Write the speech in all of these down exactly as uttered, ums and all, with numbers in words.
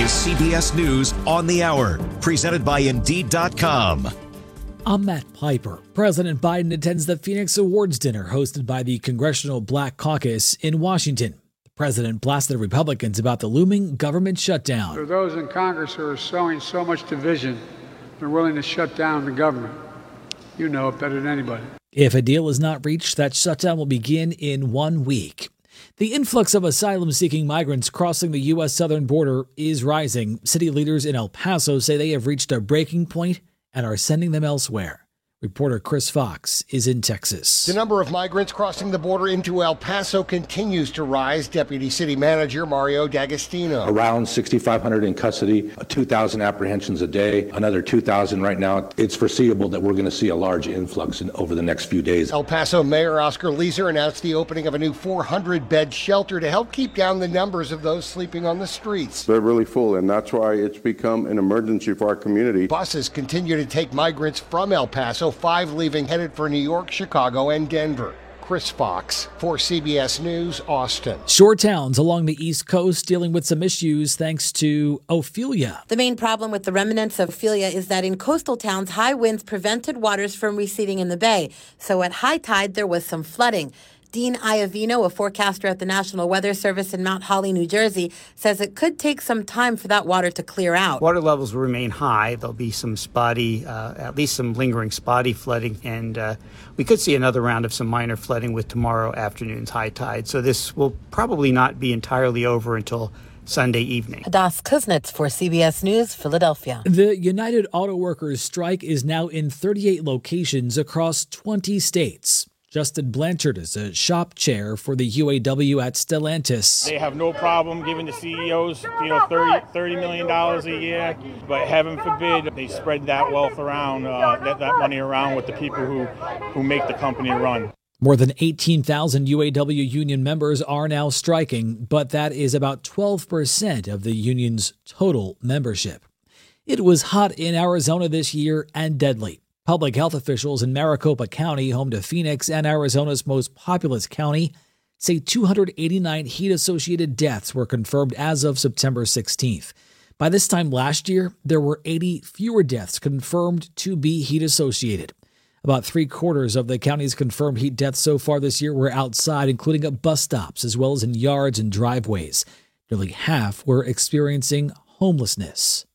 is C B S News on the Hour, presented by Indeed dot com. I'm Matt Piper. President Biden attends the Phoenix Awards dinner hosted by the Congressional Black Caucus in Washington. The president blasted Republicans about the looming government shutdown. There are those in Congress who are sowing so much division, they're willing to shut down the government. You know it better than anybody. If a deal is not reached, that shutdown will begin in one week. The influx of asylum-seeking migrants crossing the U S southern border is rising. City leaders in El Paso say they have reached a breaking point and are sending them elsewhere. Reporter Chris Fox is in Texas. The number of migrants crossing the border into El Paso continues to rise. Deputy City Manager Mario D'Agostino. Around sixty-five hundred in custody, two thousand apprehensions a day, another two thousand right now. It's foreseeable that we're going to see a large influx in, over the next few days. El Paso Mayor Oscar Leeser announced the opening of a new four hundred bed shelter to help keep down the numbers of those sleeping on the streets. They're really full, and that's why it's become an emergency for our community. Buses continue to take migrants from El Paso, five leaving headed for New York, Chicago, and Denver. Chris Fox for C B S News, Austin. Shore towns along the East Coast dealing with some issues thanks to Ophelia. The main problem with the remnants of Ophelia is that in coastal towns, high winds prevented waters from receding in the bay. So at high tide, there was some flooding. Dean Iovino, a forecaster at the National Weather Service in Mount Holly, New Jersey, says it could take some time for that water to clear out. Water levels will remain high. There'll be some spotty, uh, at least some lingering spotty flooding, and uh, we could see another round of some minor flooding with tomorrow afternoon's high tide. So this will probably not be entirely over until Sunday evening. Hadas Kuznets for C B S News, Philadelphia. The United Auto Workers strike is now in thirty-eight locations across twenty states. Justin Blanchard is a shop chair for the U A W at Stellantis. They have no problem giving the C E Os, you know, thirty, thirty million dollars a year, but heaven forbid they spread that wealth around, uh, that, that money around with the people who, who make the company run. More than eighteen thousand U A W union members are now striking, but that is about twelve percent of the union's total membership. It was hot in Arizona this year and deadly. Public health officials in Maricopa County, home to Phoenix and Arizona's most populous county, say two hundred eighty-nine heat-associated deaths were confirmed as of September sixteenth. By this time last year, there were eighty fewer deaths confirmed to be heat-associated. About three-quarters of the county's confirmed heat deaths so far this year were outside, including at bus stops, as well as in yards and driveways. Nearly half were experiencing homelessness.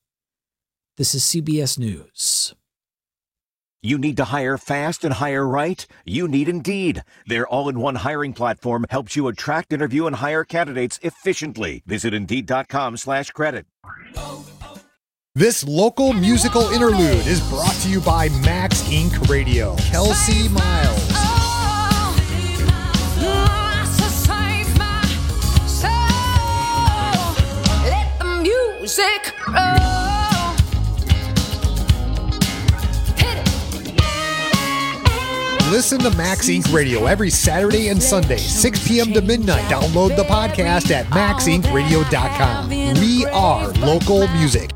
This is C B S News. You need to hire fast and hire right? You need Indeed. Their all-in-one hiring platform helps you attract, interview, and hire candidates efficiently. Visit Indeed dot com slash credit. This local musical interlude is brought to you by Max Incorporated. Radio. Kelsey Miles. Let the music roll. Listen to Max Incorporated. Radio every Saturday and Sunday, six p.m. to midnight. Download the podcast at max inc radio dot com. We are local music.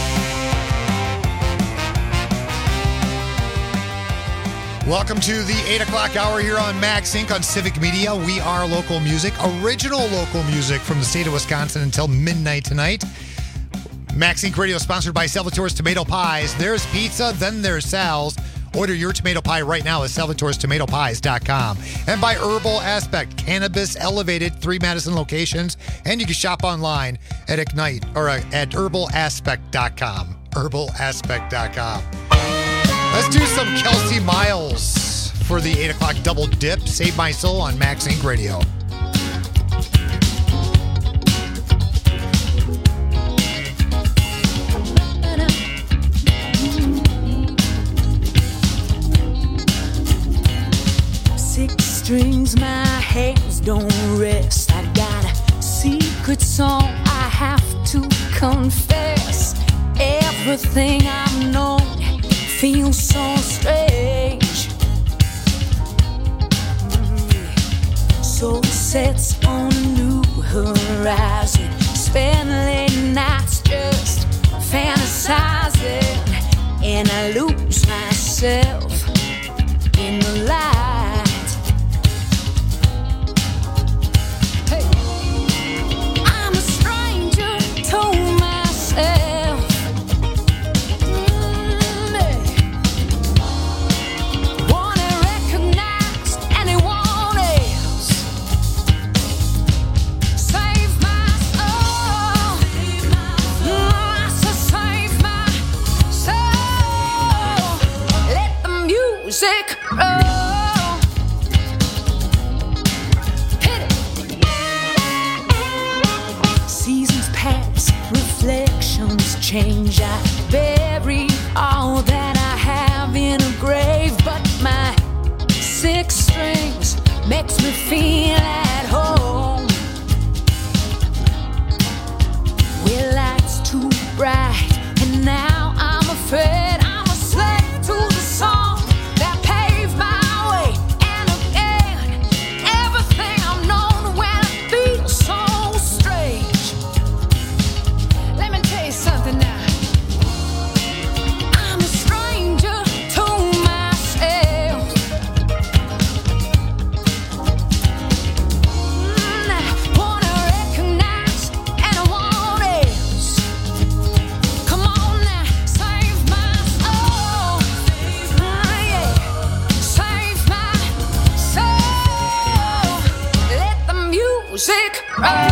Welcome to the eight o'clock hour here on Max Incorporated on Civic Media. We are local music, original local music from the state of Wisconsin until midnight tonight. Max Incorporated. Radio sponsored by Salvatore's Tomato Pies. There's pizza, then there's Sal's. Order your tomato pie right now at salvatores tomato pies dot com. And by Herbal Aspect, cannabis elevated, three Madison locations. And you can shop online at Ignite or at herbal aspect dot com. herbal aspect dot com. Let's do some Kelsey Miles for the eight o'clock double dip. Save My Soul on Max Incorporated. Radio. Strings, my hands don't rest. I got a secret song I have to confess. Everything I've known feels so strange. Soul sets on a new horizon. Spend late nights just fantasizing, and I lose myself in the light. Hey. I'm a stranger to myself. change. I bury all that I have in a grave, but my six strings makes me feel at home. Well, light's too bright, and now I'm afraid I'm a slave to the song that paved my way. And again, everything I've known when I feel so strange. Let me tell you something now. I'm a stranger to myself. Mm, I wanna recognize and I want else. Come on now, save my soul. Ah, yeah. Save my soul. Let the music roll.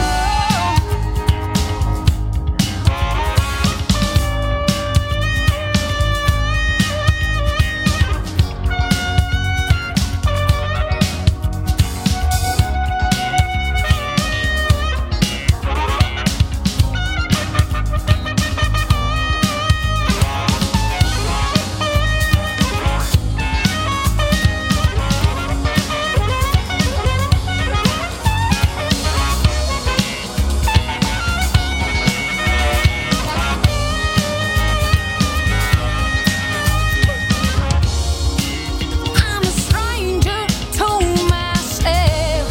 I'm a stranger to myself.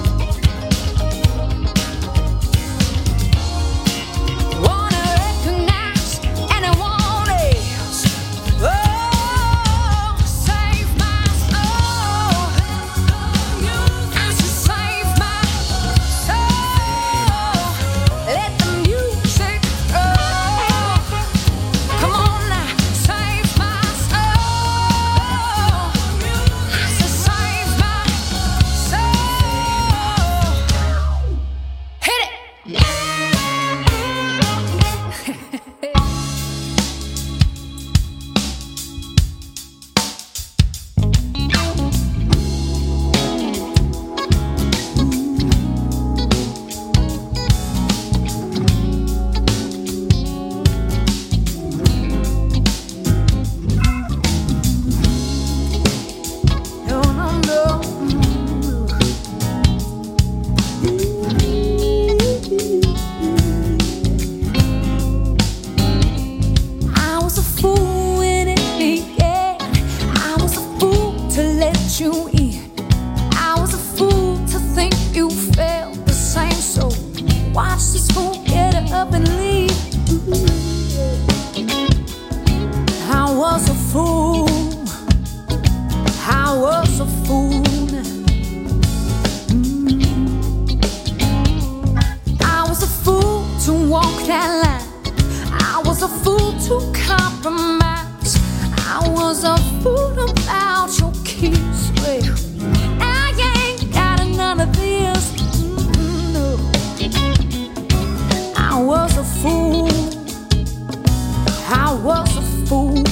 Wanna recognize and I want else. Oh, save my soul. I should save my soul. Let the music roll. Come on now, save my soul. I should save my soul. Hit it. No, no, no. I was a fool when it began. I was a fool to let you in. I was a fool to think you felt the same. So watch this fool get up and leave. I was a fool. I was a fool. Mm. I was a fool to walk that line. I was a fool to compromise. I was a fool about your kiss. Well, I ain't got none of this. Mm, no. I was a fool. I was a fool.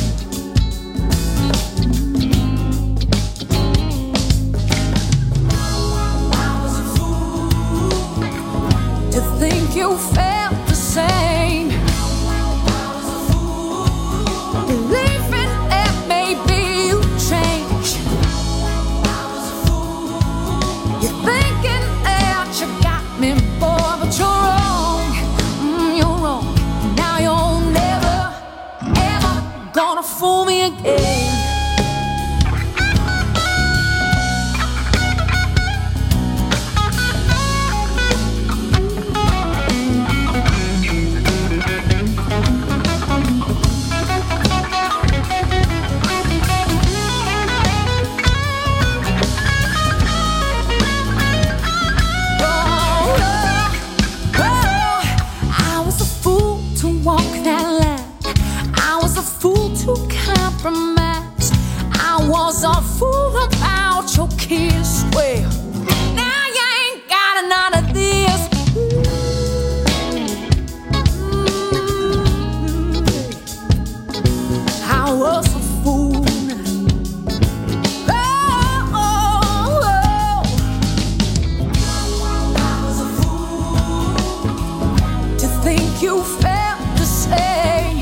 To think you felt the same. Believing that maybe you change. You're thinking that you got me, boy, but you're wrong. Mm, you're wrong. Now you're never, ever gonna fool me again. Compromise. I was a fool about your kiss. Well, now you ain't got none of this. Mm-hmm. I was a fool. Oh, oh, oh. I was a fool to think you felt the same.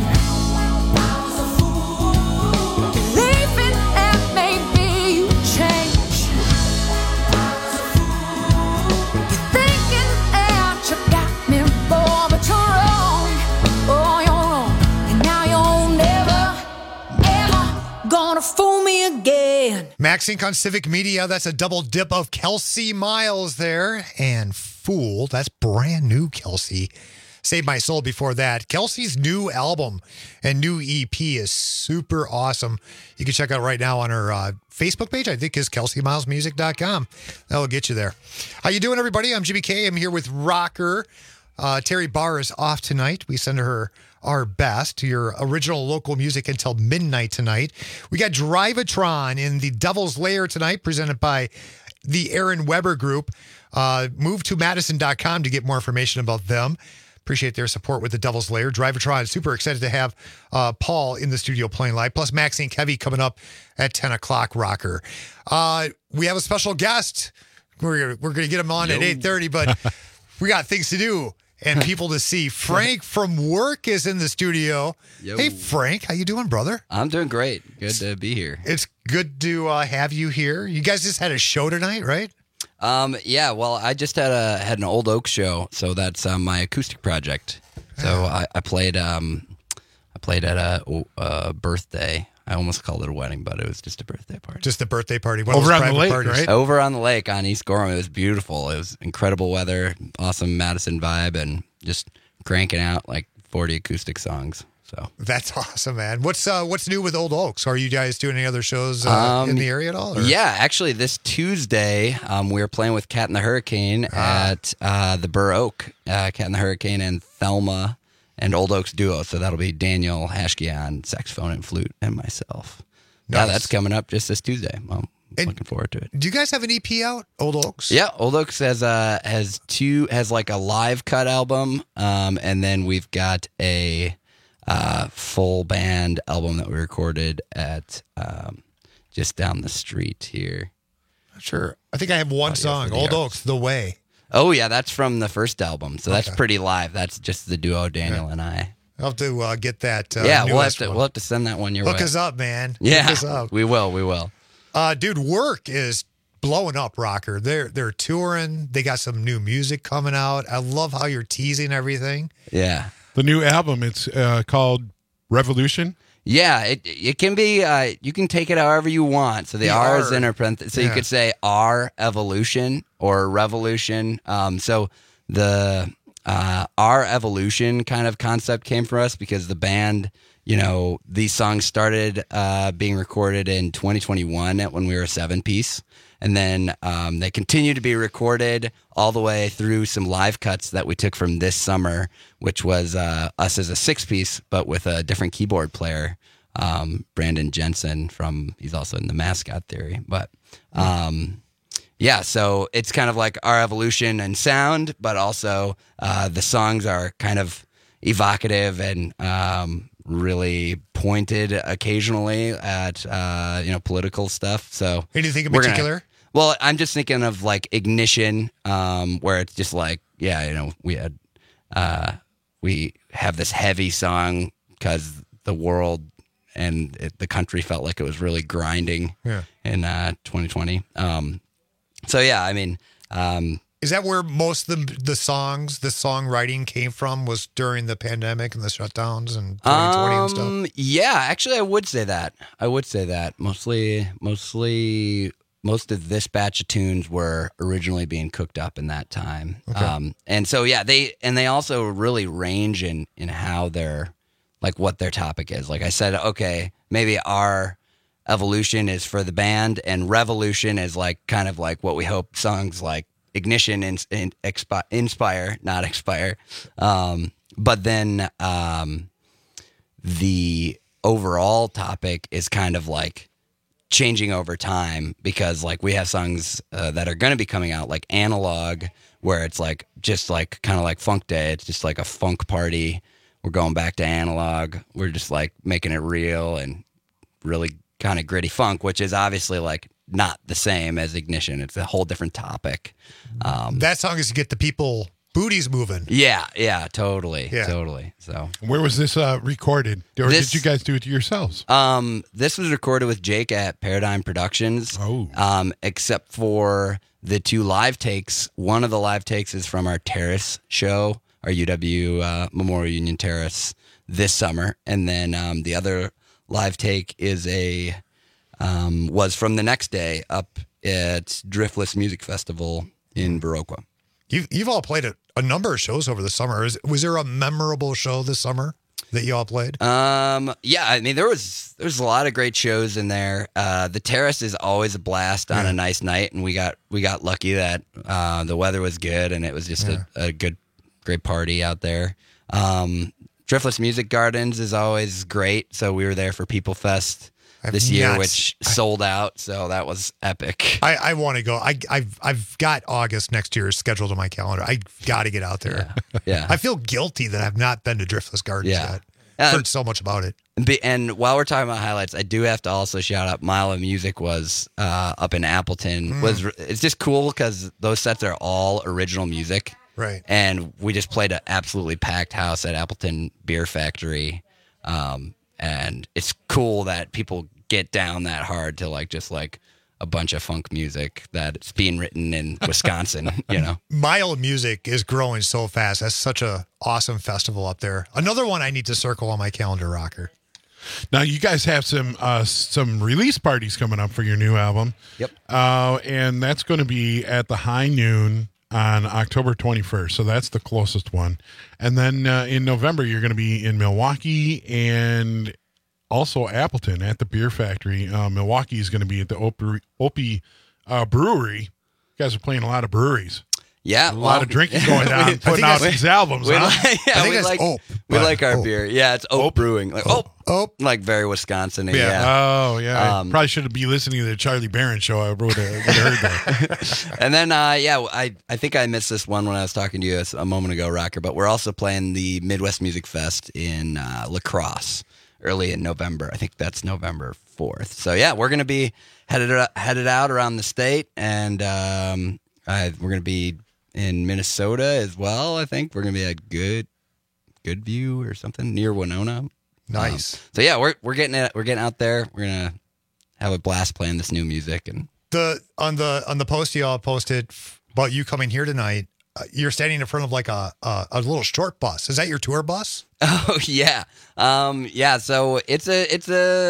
MaxInc on Civic Media. That's a double dip of Kelsey Miles there. And Fool, that's brand new Kelsey. Save My Soul before that. Kelsey's new album and new E P is super awesome. You can check out right now on her uh, Facebook page, I think is kelsey miles music dot com. That'll get you there. How you doing, everybody? I'm Jimmy K. I'm here with Rocker. Uh, Terry Barr is off tonight. We send her our best to your original local music until midnight tonight. We got Drivatron in the Devil's Lair tonight, presented by the Aaron Weber Group. Uh, move to madison dot com to get more information about them. Appreciate their support with the Devil's Lair. Drivatron, super excited to have uh, Paul in the studio playing live. Plus MaxInc Heavy coming up at ten o'clock, Rocker. Uh, we have a special guest. We're, we're going to get him on Yo. at eight thirty, but we got things to do and people to see. Frank from work is in the studio. Yo. Hey, Frank. How you doing, brother? I'm doing great. Good to be here. It's good to uh, have you here. You guys just had a show tonight, right? Um, yeah, well, I just had a had an Old Oak show, so that's um, my acoustic project. So I, I played um, I played at a, a birthday. I almost called it a wedding, but it was just a birthday party. Just a birthday party. One Over on the lake, parties. right? Over on the lake on East Gorham. It was beautiful. It was incredible weather, awesome Madison vibe, and just cranking out like forty acoustic songs. So that's awesome, man. What's uh, what's new with Old Oaks? Are you guys doing any other shows uh, um, in the area at all? Or? Yeah, actually, this Tuesday um, we were playing with Cat and the Hurricane ah. at uh, the Burr Oak. Uh, Cat and the Hurricane and Thelma and Old Oaks duo. So that'll be Daniel Hashke on saxophone and flute and myself. Nice. Yeah, that's coming up just this Tuesday. I'm and looking forward to it. Do you guys have an E P out, Old Oaks? Yeah, Old Oaks has uh, has two has like a live cut album, um, and then we've got a Uh, full band album that we recorded at um, just down the street here. Sure. I think I have one song, Old Oaks, The Way. Oh, yeah, that's from the first album. So that's Okay. pretty live. That's just the duo, Daniel Yeah. and I. I'll have to uh, get that. Uh, yeah, we'll have newest to one. we'll have to send that one your Look way. us up, man. Yeah, Look us up. we will. We will. Uh, dude, work is blowing up, Rocker. They're they're touring. They got some new music coming out. I love how you're teasing everything. Yeah. The new album, it's uh, called Revolution. Yeah, it it can be. Uh, you can take it however you want. So the, The R is R. in a parenthesis. So Yeah. you could say R Evolution or Revolution. Um, so the uh, R Evolution kind of concept came from us because the band, you know, these songs started uh, being recorded in twenty twenty-one when we were a seven piece. And then um, they continue to be recorded all the way through some live cuts that we took from this summer, which was uh, us as a six-piece, but with a different keyboard player, um, Brandon Jensen from, he's also in the Mascot Theory. But um, yeah, so it's kind of like our evolution and sound, but also uh, the songs are kind of evocative and um, really pointed occasionally at uh, you know political stuff. So Anything in we're gonna- particular? well, I'm just thinking of like Ignition, um, where it's just like, yeah, you know, we had uh, we have this heavy song because the world and it, the country felt like it was really grinding Yeah. in uh, twenty twenty. Um, so yeah, I mean. Um, Is that where most of the the songs, the songwriting came from? Was during the pandemic and the shutdowns and twenty twenty and stuff? Um, yeah, actually, I would say that. I would say that mostly, mostly, most of this batch of tunes were originally being cooked up in that time. Okay. Um, and so yeah, they and they also really range in in how they're like what their topic is. Like I said, okay, maybe our evolution is for the band, and revolution is like kind of like what we hope songs like Ignition and in, expi- inspire, not expire. Um, but then um, the overall topic is kind of like changing over time because like we have songs uh, that are going to be coming out like Analog, where it's like just like kind of like Funk Day. It's just like a funk party. We're going back to analog. We're just like making it real and really kind of gritty funk, which is obviously like not the same as Ignition. It's a whole different topic. Um, That song is to get the people booties moving. yeah, yeah, totally, Yeah. totally. So Where was this uh, recorded? Or This- did you guys do it yourselves? Um, this was recorded with Jake at Paradigm Productions. Oh. Um, except for the two live takes. One of the live takes is from our Terrace show, our U W uh, Memorial Union Terrace this summer, and then um, the other live take is a um, was from the next day up at Driftless Music Festival in Viroqua. You've, you've all played a, a number of shows over the summer. Is, was there a memorable show this summer that you all played? Um, yeah, I mean, there was there was a lot of great shows in there. Uh, the Terrace is always a blast on Yeah. a nice night, and we got we got lucky that uh, the weather was good, and it was just Yeah. a, a good, great party out there. Um, Driftless Music Gardens is always great, so we were there for People Fest I've this year, not- which sold out, so that was epic. I, I want to go. I, I've I've got August next year scheduled on my calendar. I got to get out there. Yeah. Yeah. I feel guilty that I've not been to Driftless Gardens Yeah. yet. Uh, Heard so much about it. Be- And while we're talking about highlights, I do have to also shout out Mile of Music was uh, up in Appleton. Mm. Was It's just cool because those sets are all original music. Right. And we just played an absolutely packed house at Appleton Beer Factory. Um, and it's cool that people get down that hard to like just like a bunch of funk music that's being written in Wisconsin, you know? Mile of Music is growing so fast. That's such a awesome festival up there. Another one I need to circle on my calendar, Rocker. Now you guys have some uh, some release parties coming up for your new album. Yep. Uh, and that's going to be at the High Noon on October twenty-first. So that's the closest one. And then uh, in November, you're going to be in Milwaukee and also Appleton at the Beer Factory. Uh, Milwaukee is going to be at the Opie, Opie uh, Brewery. You guys are playing a lot of breweries. Yeah, A lot well, of drinking going down, we- putting I out think these albums, we huh? like, yeah, I think we that's like, Ope, we but like our Ope. beer. Yeah, it's Ope, Brewing. Like Ope. Oh, Like very Wisconsin. Yeah. Yeah. Oh, yeah. Um, I probably should be listening to the Charlie Barron show. I would have heard that. And then, uh, yeah, I, I think I missed this one when I was talking to you a moment ago, Rocker, but we're also playing the Midwest Music Fest in uh, La Crosse early in November. I think that's November fourth. So, yeah, we're going to be headed headed out around the state, and um, I, we're going to be in Minnesota as well, I think. We're going to be at Good Good View or something near Winona. Nice. Um, so, yeah, we're we're getting it. We're getting out there. We're going to have a blast playing this new music. And The on the on the post y'all posted about you coming here tonight, uh, you're standing in front of like a, a a little short bus. Is that your tour bus? Oh yeah, um, yeah. So it's a, it's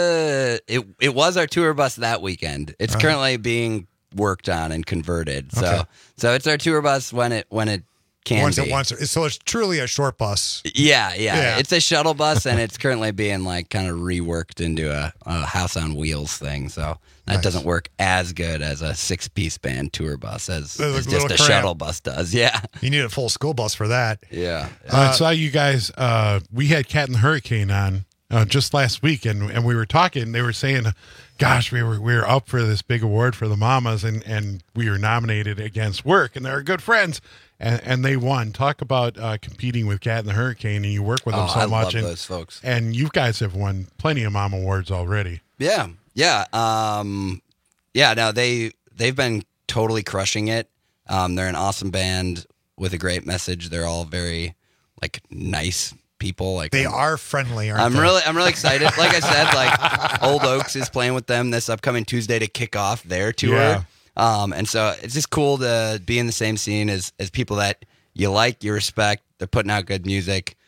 a, it, it was our tour bus that weekend. It's Uh-huh. currently being worked on and converted. So, Okay. so it's our tour bus when it, when it can Once be. it wants, so it's truly a short bus. Yeah, yeah, Yeah. It's a shuttle bus, and it's currently being like kind of reworked into a, a house on wheels thing. So that Nice. doesn't work as good as a six piece band tour bus as, A as little just a cramped. shuttle bus does. Yeah, You need a full school bus for that. yeah. I saw you guys. Uh, we had Cat and the Hurricane on uh, just last week, and, and we were talking. They were saying, "Gosh, we were we were up for this big award for the Mamas, and, and we were nominated against Work, and they're good friends, and and they won." Talk about uh, competing with Cat and the Hurricane, and you work with them Oh, so I much, love and, those folks. and you guys have won plenty of Mom awards already. Yeah, yeah, um, yeah. No, they they've been totally crushing it. Um, they're an awesome band with a great message. They're all very like nice people. Like They I'm, are friendly, aren't I'm they? really I'm really excited. Like I said, like Old Oaks is playing with them this upcoming Tuesday to kick off their tour. Yeah. Um, and so it's just cool to be in the same scene as as people that you like, you respect. They're putting out good music.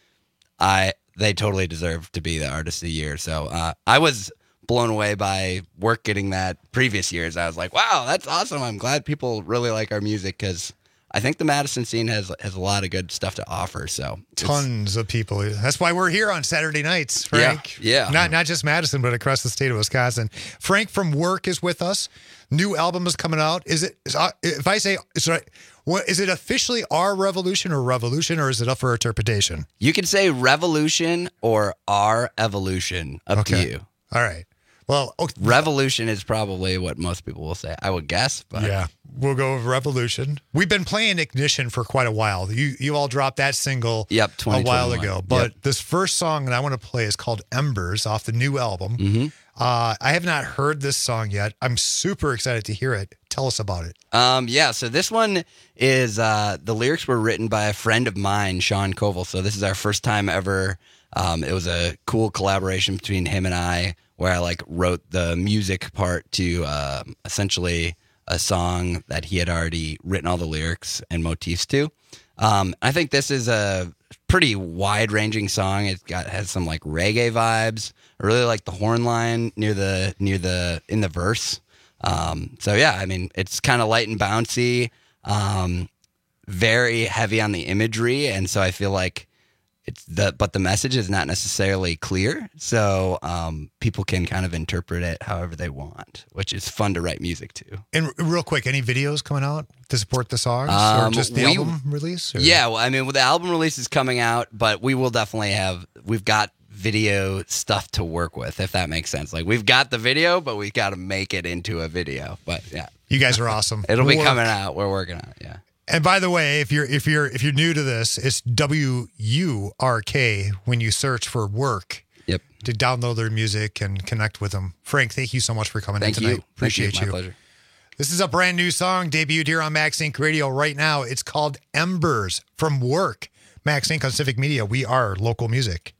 I they totally deserve to be the artist of the year. So uh, I was blown away by Work getting that previous years. I was like, wow, that's awesome. I'm glad people really like our music because I think the Madison scene has has a lot of good stuff to offer. So it's- Tons of people. That's why we're here on Saturday nights, Frank. Yeah, yeah. Not not just Madison, but across the state of Wisconsin. Frank from Work is with us. New album is coming out. Is it? Is, uh, if I say, sorry, what is it officially? Our Revolution or Revolution, or is it up for interpretation? You can say revolution or our evolution. Up Okay. to you. All right. Well, okay, Revolution is probably what most people will say. I would guess, but Yeah. we'll go with Revolution. We've been playing Ignition for quite a while. You you all dropped that single Yep, a while twenty twenty-one. ago. But Yep. this first song that I want to play is called Embers off the new album. Mm-hmm. Uh, I have not heard this song yet. I'm super excited to hear it. Tell us about it. Um, yeah, so this one is uh, the lyrics were written by a friend of mine, Sean Koval. So this is our first time ever. Um, it was a cool collaboration between him and I, where I like wrote the music part to uh, essentially a song that he had already written all the lyrics and motifs to. Um, I think this is a pretty wide ranging song. It got has some like reggae vibes. I really like the horn line near the near the in the verse. Um, so yeah, I mean, it's kind of light and bouncy, um, very heavy on the imagery, and so I feel like it's the but the message is not necessarily clear. So um, people can kind of interpret it however they want, which is fun to write music to. And real quick, any videos coming out to support the songs, Um, or just the we- album release? Or? Yeah, well, I mean, well, the album release is coming out, but we will definitely have, we've got video stuff to work with, if that makes sense. Like, we've got the video, but we've got to make it into a video. But yeah. You guys are awesome. It'll be Work. coming out. We're working on it, yeah. And by the way, if you're if you're if you're new to this, it's W U R K when you search for Work. Yep. To download their music and connect with them. Frank, thank you so much for coming Thank in you. tonight. Appreciate it. My you. pleasure. This is a brand new song debuted here on Max Inc Radio right now. It's called Embers from Work. Max Inc on Civic Media. We are local music.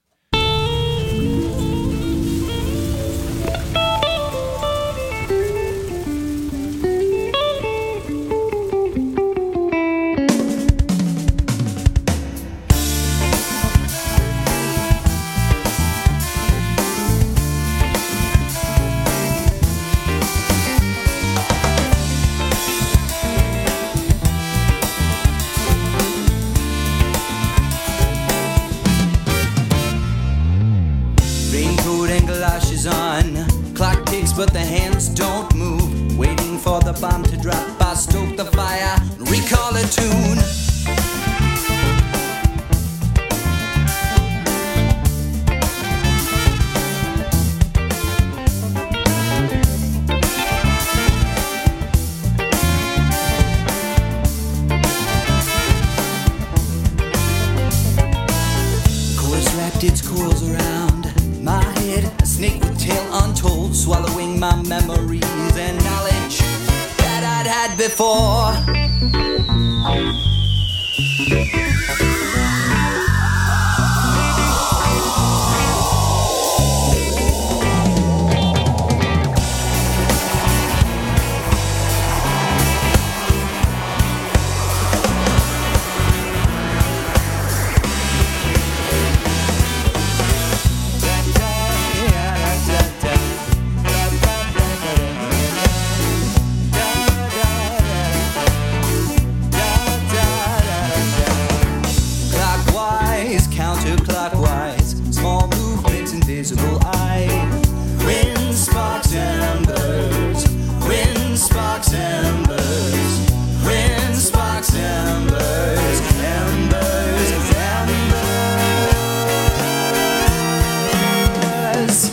Raincoat and galoshes on. Clock ticks, but the hands don't move. Waiting for the bomb to drop. I stoke the fire, recall a tune. Chorus wrapped its coils around my head, a snake with tail untold, swallowing my memories and knowledge that I'd had before. Clockwise, counterclockwise, small movements, invisible eye. Wind sparks embers, wind sparks embers, wind sparks embers, embers, embers.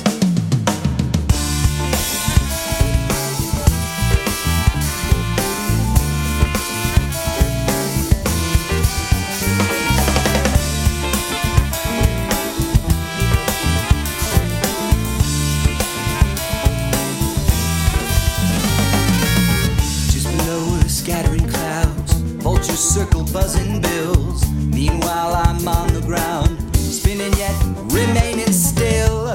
Just below the scattering clouds, vultures circle buzzing bills. Meanwhile, I'm on the ground, spinning yet remaining still.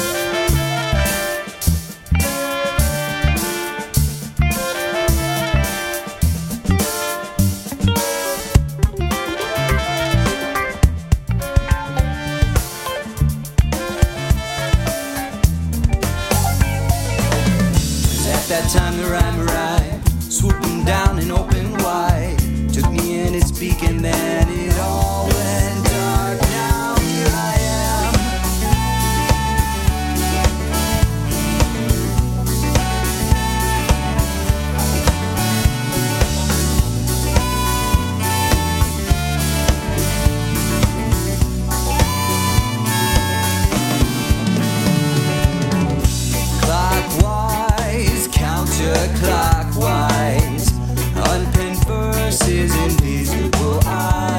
At that time the rhyme arrived, swooping down and open wide. Took me in its beak and then it all went dark. Now here I am. Clockwise, counterclockwise, unpinned verses, invisible eyes.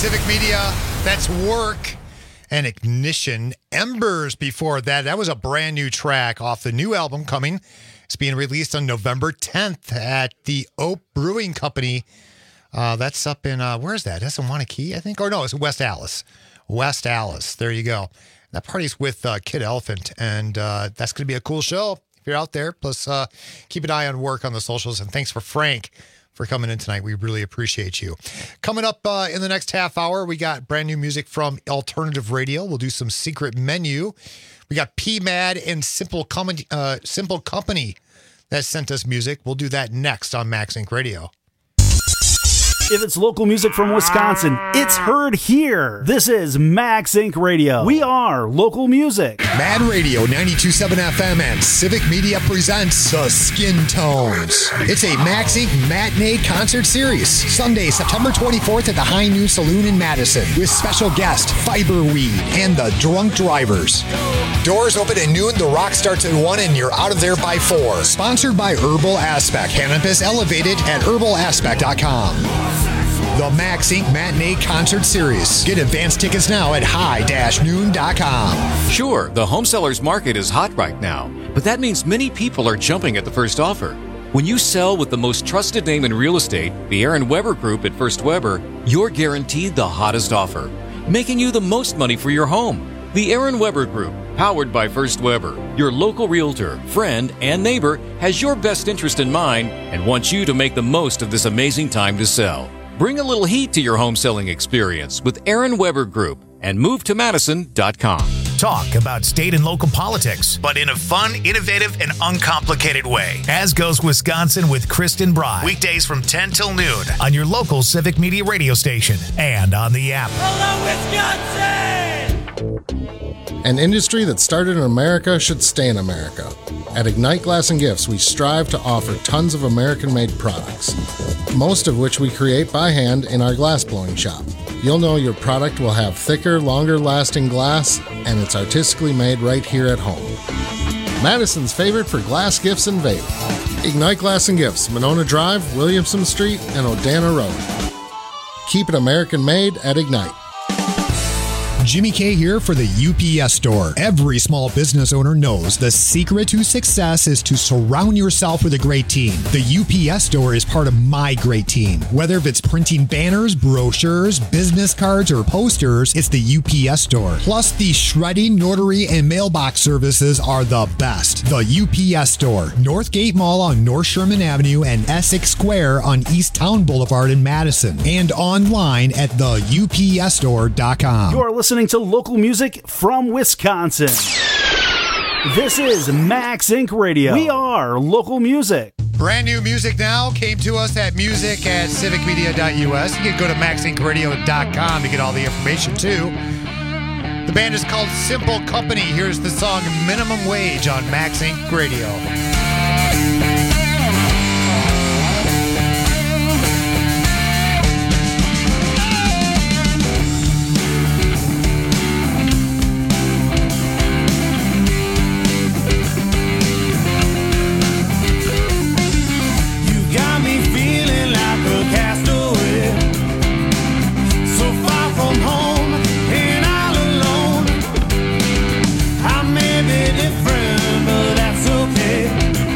Civic Media. That's Work and Ignition. Embers before that. That was a brand new track off the new album coming. It's being released on November tenth at the Oak Brewing Company. Uh, that's up in, uh, where is that? That's in Wanakee, I think? Or no, it's West Allis. West Allis. There you go. That party's with uh, Kid Elephant, and uh, that's going to be a cool show if you're out there. Plus, uh, keep an eye on Work on the socials. And thanks for Frank for coming in tonight. We really appreciate you. Coming up uh, in the next half hour, we got brand new music from Alternative Radio. We'll do some Secret Menu. We got P M A D and Simple, Com- uh, Simple Company that sent us music. We'll do that next on Max Inc Radio. If it's local music from Wisconsin, it's heard here. This is Max Inc Radio. We are local music. Mad Radio ninety-two point seven F M and Civic Media presents The Skin Tones. It's a Max Inc matinee concert series. Sunday, September twenty-fourth at the High Noon Saloon in Madison with special guest Fiberweed and the Drunk Drivers. Doors open at noon, the rock starts at one, and you're out of there by four. Sponsored by Herbal Aspect. Cannabis elevated at herbal aspect dot com. The Max Inc Matinee Concert Series. Get advance tickets now at high noon dot com. Sure, the home sellers market is hot right now, but that means many people are jumping at the first offer. When you sell with the most trusted name in real estate, the Aaron Weber Group at First Weber, you're guaranteed the hottest offer, making you the most money for your home. The Aaron Weber Group, powered by First Weber, your local realtor, friend, and neighbor, has your best interest in mind and wants you to make the most of this amazing time to sell. Bring a little heat to your home selling experience with Aaron Weber Group and move to madison dot com. Talk about state and local politics, but in a fun, innovative, and uncomplicated way. As goes Wisconsin with Kristen Bry. Weekdays from ten till noon on your local Civic Media radio station and on the app. Hello, Wisconsin! An industry that started in America should stay in America. At Ignite Glass and Gifts, we strive to offer tons of American-made products, most of which we create by hand in our glass blowing shop. You'll know your product will have thicker, longer-lasting glass, and it's artistically made right here at home. Madison's favorite for glass gifts and vape. Ignite Glass and Gifts, Monona Drive, Williamson Street, and Odana Road. Keep it American-made at Ignite. Jimmy K here for the U P S Store. Every small business owner knows the secret to success is to surround yourself with a great team. The U P S Store is part of my great team. Whether if it's printing banners, brochures, business cards, or posters, it's the U P S Store. Plus, the shredding, notary, and mailbox services are the best. The U P S Store. Northgate Mall on North Sherman Avenue and Essex Square on East Town Boulevard in Madison. And online at the U P S store dot com. You're listening to local music from Wisconsin. This is Max Inc Radio. We are local music. Brand new music now came to us at music at civic media dot u s. You can go to max inc radio dot com to get all the information too. The band is called Simple Company. Here's the song Minimum Wage on Max Inc Radio. Different, but that's okay.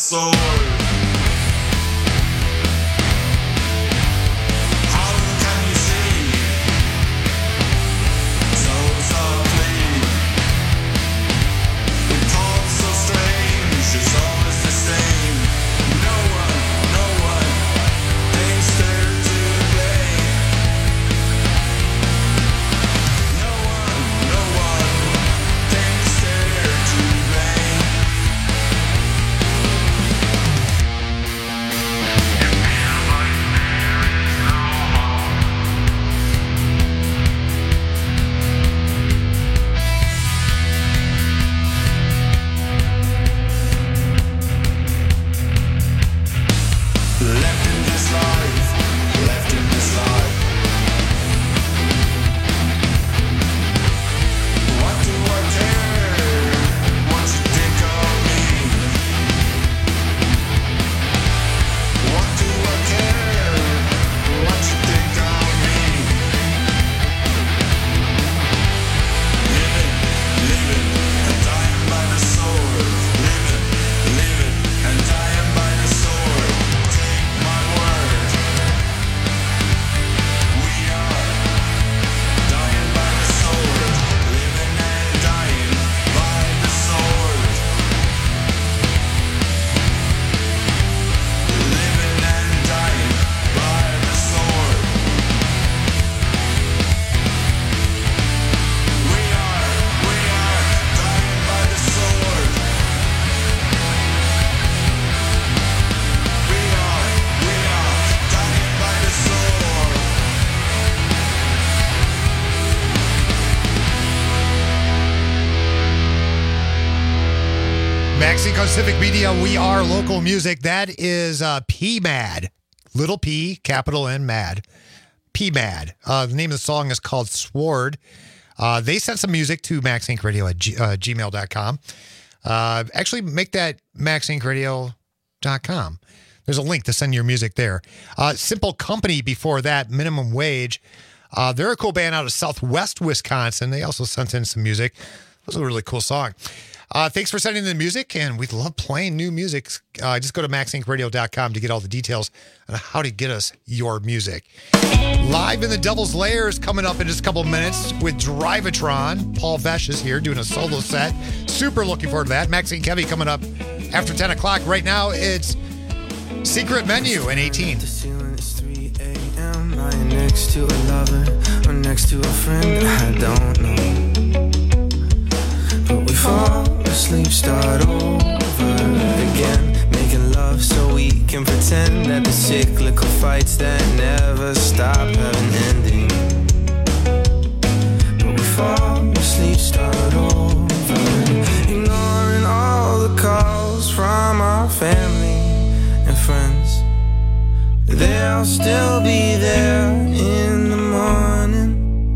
sword. How can you see? So softly, we talk so strange. It's always the same. No one, no one thinks they're to blame. No one, no one thinks they're to blame. Left in this life, left in this life. What do I care? What you think of me? What do I care? What you think of me? Living, living, and dying by the sword. Living, living, and dying by the sword. Take my word. We are dying by the sword. Living and dying by the sword. Living and dying by the sword. We are, we are dying by the sword. We are, we are dying by the sword. Maxine Civic Media, we are local music. That is uh, P-Mad. Little P, capital N, Mad. P-Mad. Uh, the name of the song is called Sword. Uh, they sent some music to max inc radio at g- uh, gmail dot com. Uh, actually, make that max inc radio dot com. There's a link to send your music there. Uh, Simple Company before that, Minimum Wage. Uh, they're a cool band out of Southwest Wisconsin. They also sent in some music. It was a really cool song. Uh, thanks for sending in the music, and we love playing new music. Uh, just go to max inc radio dot com to get all the details on how to get us your music. Live in the Devil's Lair is coming up in just a couple of minutes with Drivatron. Paul Vesh is here doing a solo set. Super looking forward to that. Maxine Kevy coming up after ten o'clock. Right now, it's Secret Menu in eighteen. Lying next to a lover or next to a friend, I don't know. But we fall asleep, start over again, making love so we can pretend that the cyclical fights that never stop have an ending. But we fall asleep, start over, ignoring all the calls from our family and friends. They'll still be there in the morning.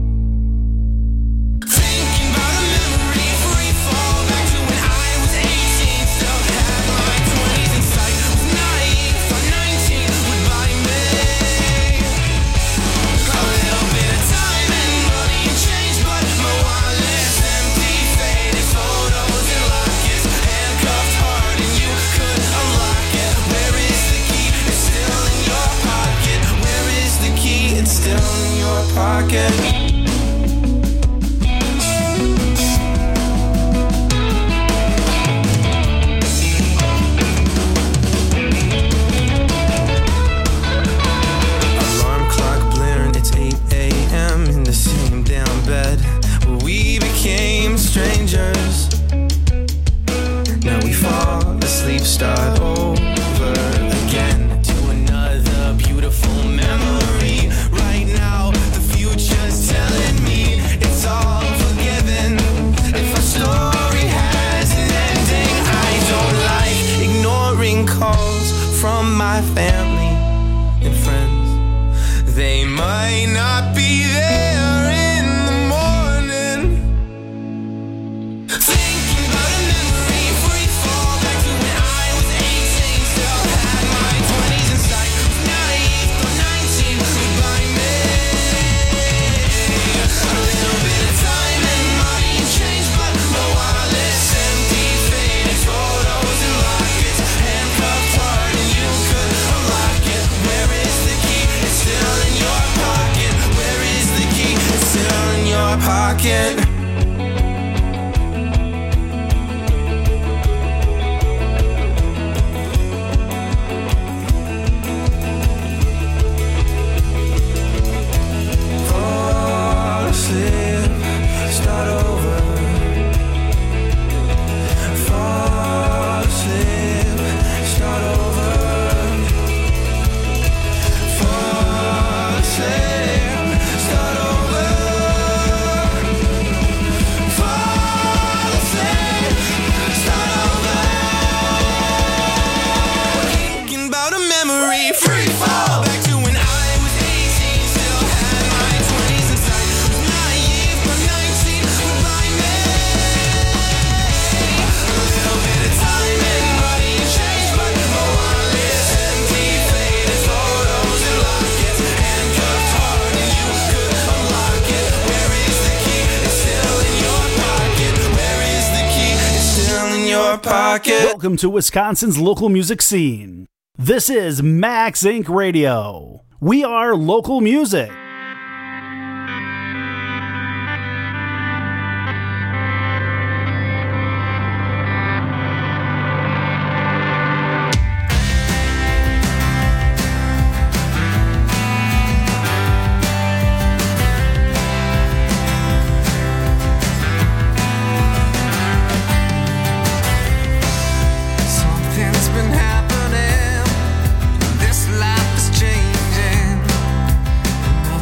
Thinking about a memory, free fall back to when I was eighteen. Still had my twenties in sight, was naive, thought nineteen would buy me a little bit of time and money and change, but my wallet's empty, faded photos and lockets, handcuffed hard and you could unlock it. Where is the key? It's still in your pocket. Where is the key? It's still in your pocket. Alarm clock blaring, it's eight a.m. in the same damn bed where we became strangers. Now we fall asleep, start over again to another beautiful memory. Right now, the future's telling me it's all forgiven. If our story has an ending, I don't like ignoring calls from my family and friends. They might not be there in the morning. pocket. Fall asleep, start over. Fall asleep, start over. Fall asleep, start over. Fall asleep, start over. Thinking about a memory, free fall back to when I was eighteen, still had my twenties inside. Was naive, but nineteen would buy me. A little bit of time and money changed, but my wallet's empty, faded photos and lockets, handcuffed hard, and you could unlock it. Where is the key? It's still in your pocket. Where is the key? It's still in your pocket. Welcome to Wisconsin's local music scene. This is Max Inc Radio. We are local music. Something's been happening. This life is changing.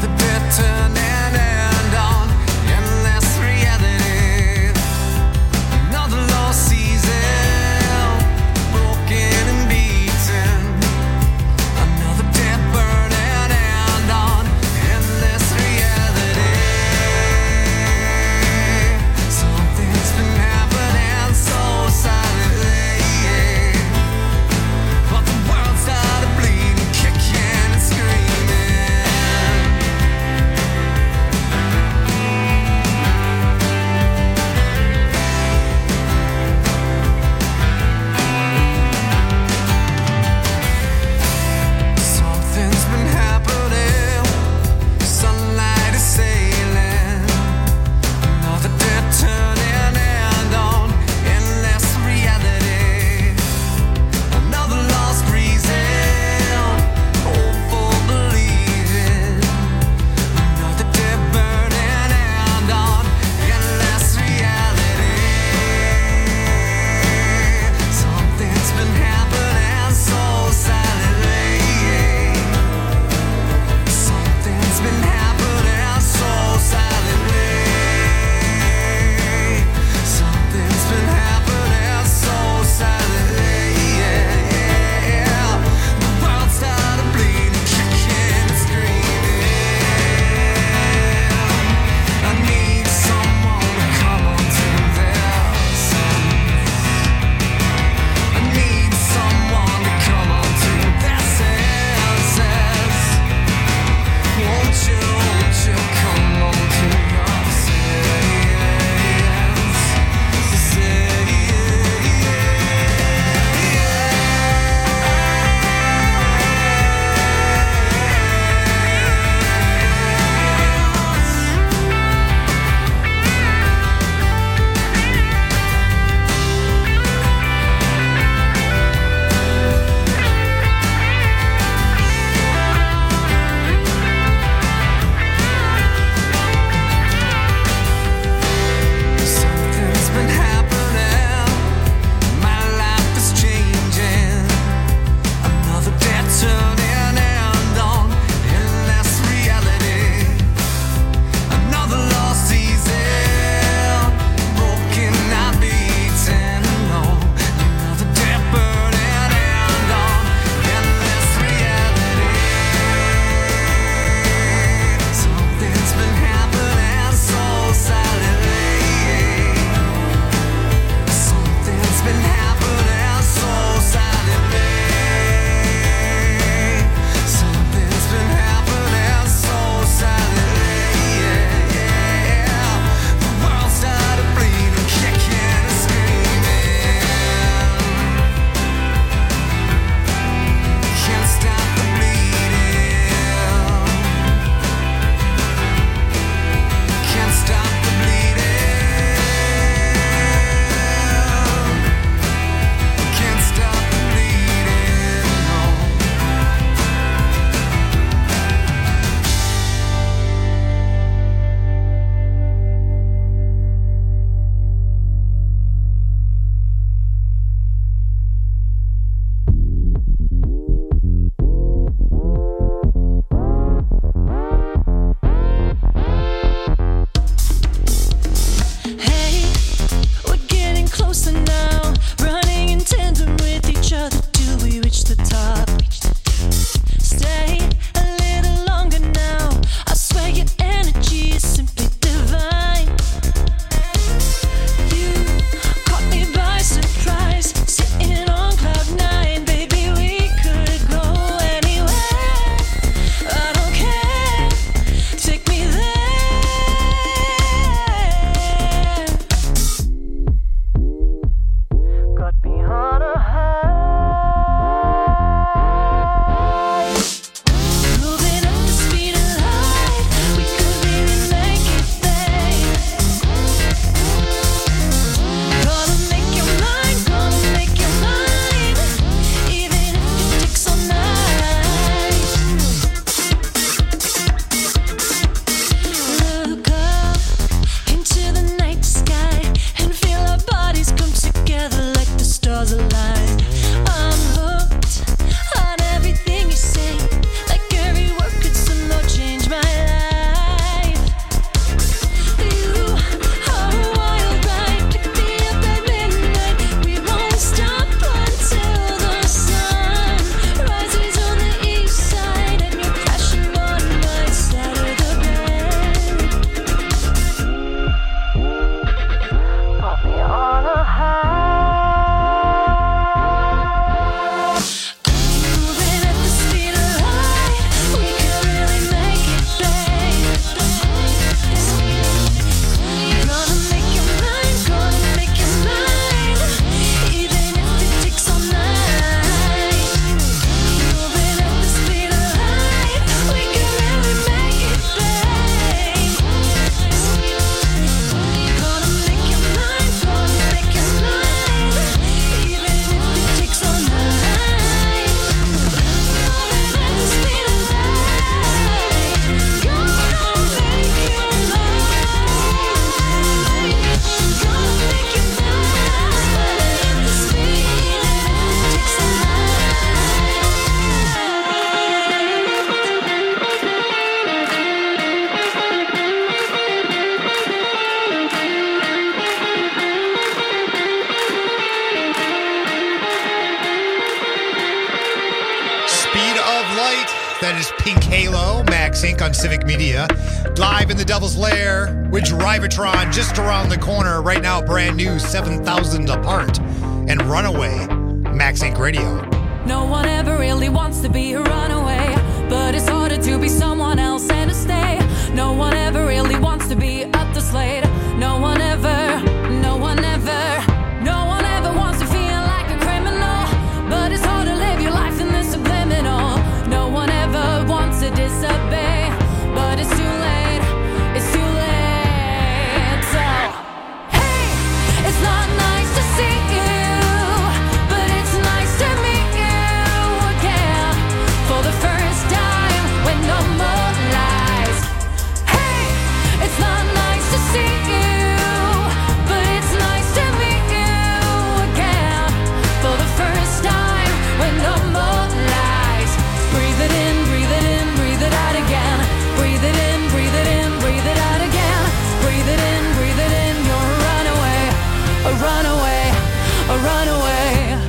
That is Pink Halo, Max Incorporated on Civic Media. Live in the Devil's Lair with Drivatron just around the corner. Right now, brand new, seven thousand apart. And Runaway, Max Incorporated Radio. No one ever really wants to be a runaway, but it's harder to be someone else and to stay. No one ever really wants to be up the slate. No one ever, no one ever, no one ever wants to feel like a criminal, but it's hard to live your life in this subliminal. No one ever wants to disobey, but it's too late, it's too late. So, hey, it's not nice to see you, but it's nice to meet you again for the first time with no more lies. Hey, it's not nice to see you, but it's nice to meet you again for the first time with no more lies. Breathe it in, breathe it in, breathe it out again. Breathe it in, breathe it in, breathe it out again. Breathe it in, breathe it in. You're a runaway, a runaway, a runaway.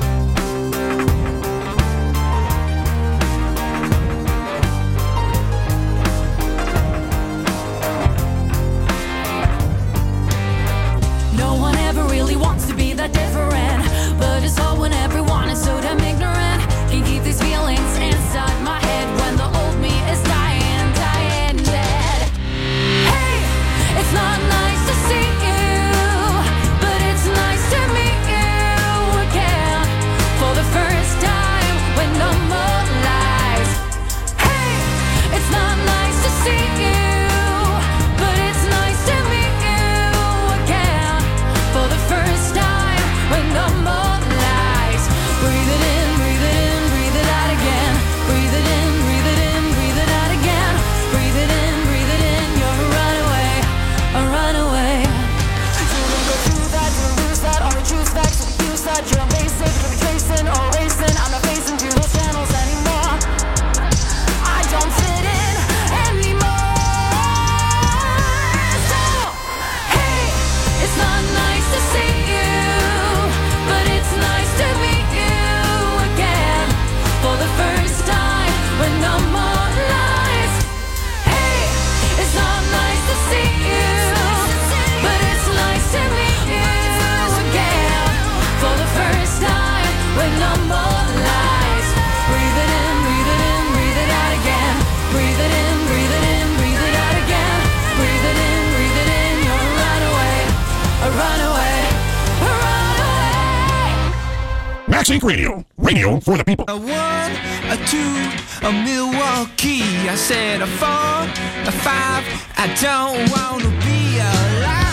No one ever really wants to be that different, but it's all when everyone is so damn ignorant. Can't keep these feelings inside my head when the old me is dying, dying dead. Hey, it's not nice to see you, but it's nice to meet you again for the first time with no more lies. Hey, it's not nice to see you, but it's nice to meet you again for the first time with no more lies. Breathe it in, breathe it in, breathe it out again. Breathe it in, breathe it in, breathe it out again. Breathe it in, breathe it in. You're a runaway, a runaway. You don't go through that, you lose that, all the truth facts, you use that. You're basic, you're tracing or racing. I'm not facing through those channels anymore. I don't fit in anymore. So, hey, it's not nice to see you, but it's nice to meet you again for the first time with no more lies. Hey, it's not nice to see you, but it's nice to meet you again for the first time with no more lies. Breathe it in, breathe it in, breathe it out again. Breathe it in, breathe it in, breathe it out again. Breathe it in, breathe it in. You're a runaway, a runaway, a runaway. Max Inc Radio. Radio for the people. A one, a two, a Milwaukee. I said a four, a five. I don't want to be alive.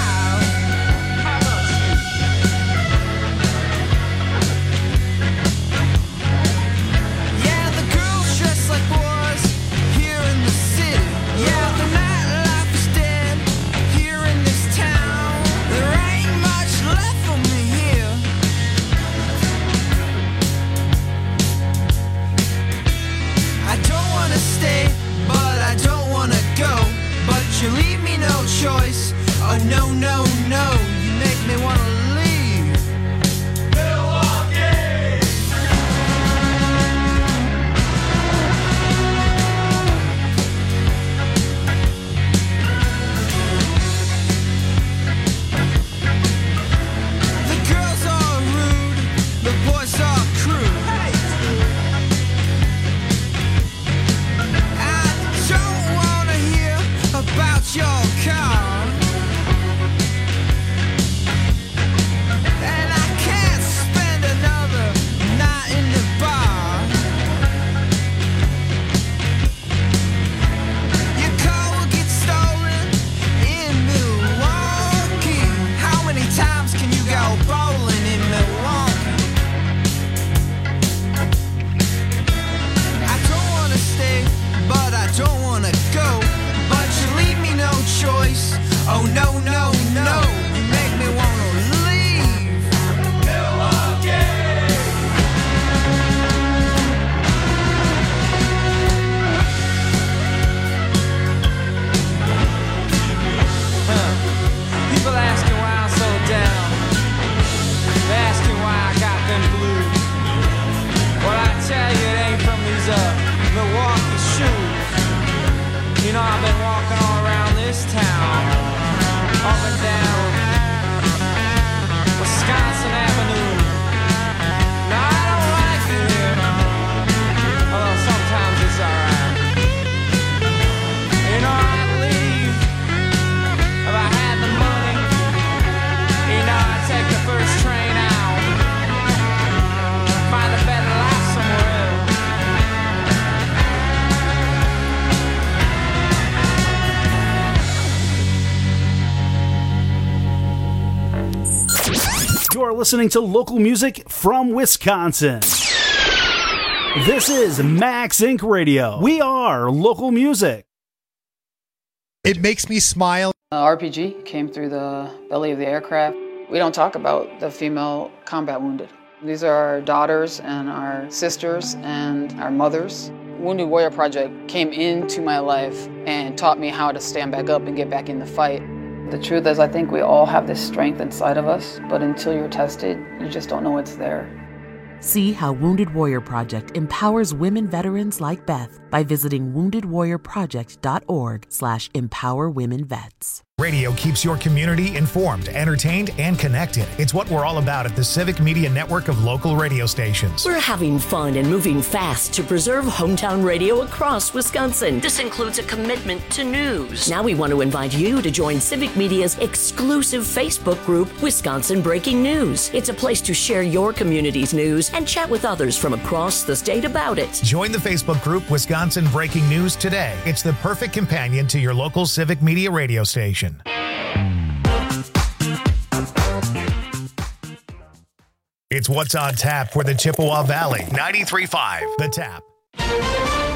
Yeah, the girls dress like boys here in the city. Yeah, the nightlife is dead here in this town. There ain't much left for me here. I don't wanna stay, but I don't wanna go. But you leave me no choice. A You're listening to local music from Wisconsin. This is Max Incorporated. Radio. We are local music. It makes me smile. Uh, R P G came through the belly of the aircraft. We don't talk about the female combat wounded. These are our daughters and our sisters and our mothers. Wounded Warrior Project came into my life and taught me how to stand back up and get back in the fight. The truth is, I think we all have this strength inside of us, but until you're tested, you just don't know it's there. See how Wounded Warrior Project empowers women veterans like Beth by visiting wounded warrior project dot org slash empower women vets. Radio keeps your community informed, entertained, and connected. It's what we're all about at the Civic Media Network of local radio stations. We're having fun and moving fast to preserve hometown radio across Wisconsin. This includes a commitment to news. Now we want to invite you to join Civic Media's exclusive Facebook group, Wisconsin Breaking News. It's a place to share your community's news and chat with others from across the state about it. Join the Facebook group Wisconsin Breaking News today. It's the perfect companion to your local Civic Media radio station. It's what's on tap for the Chippewa Valley. ninety-three point five The Tap.